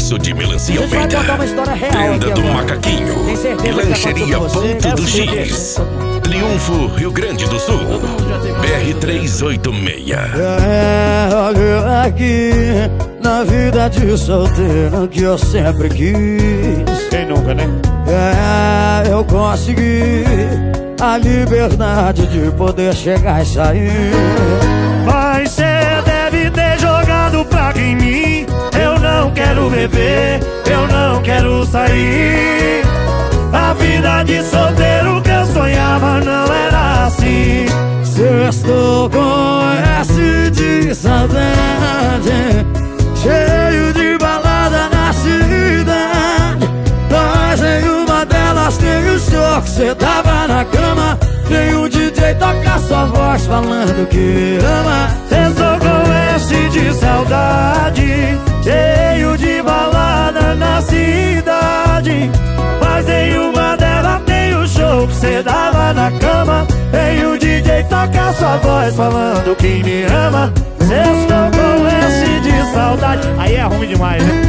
Serviço de melancia A gente vai Almeida, contar uma história real Tenda aqui do agora. Macaquinho Tem e certeza que Lancheria aconteceu com você? Ponto É o do seguinte, X. Triunfo, Rio Grande do Sul. BR-386. Olha aqui, na vida de solteiro que eu sempre quis. Quem nunca, né? Eu consegui a liberdade de poder chegar e sair. Mas cê deve ter jogado praga em mim. Eu não quero beber, eu não quero sair. A vida de solteiro que eu sonhava não era assim. Sextou com S de saudade, cheio de balada na cidade. Mas em uma delas tem o show que cê tava na cama. Tem o DJ tocar sua voz falando que me ama. Sextou com S de saudade, cheio de balada na cidade. Mas em uma delas tem o show que cê dava na cama. Tem o DJ tocar sua voz falando que me ama. Sextou com S de saudade. Aí é ruim demais, né?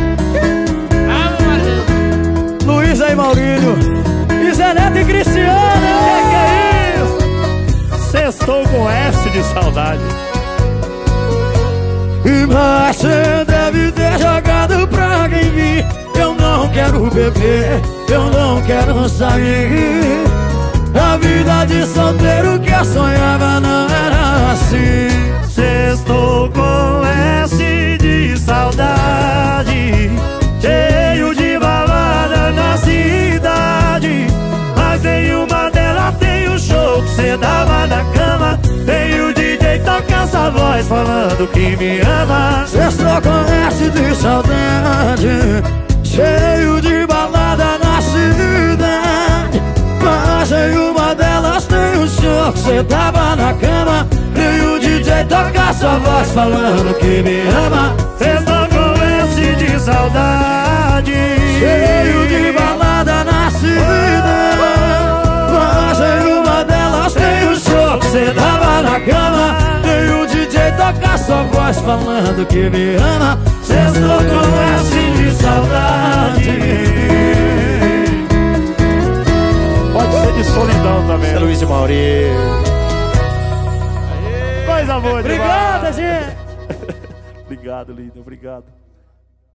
Luiz e Maurílio, e Zé Neto e Cristiano. Que é isso? Sextou com S de saudade. Mas cê deve ter jogado praga em mim. Eu não quero beber, eu não quero sair. A vida de solteiro que eu sonhava não era assim. Sextou com S de saudade, cheio de balada na cidade. Mas em uma delas tem o show que cê dava na cama. Tem o DJ tocar essa voz falando que me ama. Sextou com S de saudade, cheio de balada na cidade. Mas em uma delas tem o show que cê tava na cama. Tem o DJ tocar sua voz falando que me ama. Sextou com S de saudade, Cheio de balada na cidade. Mas em uma delas tem o show que cê tava na cama. Tem o DJ tocar sua voz falando que me ama. sextou com S de saudade. Pode ser de solidão também. É Luiz e Maurício. Coisa boa demais. Obrigado, gente. Obrigado, lindo. Obrigado.